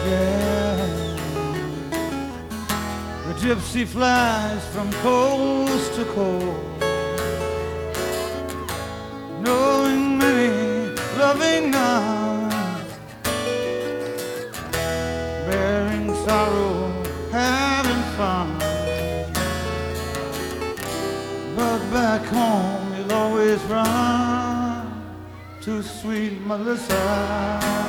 Yeah, the gypsy flies from coast to coast, knowing many loving arms, bearing sorrow, having fun. But back home you'll always run to sweet Melissa.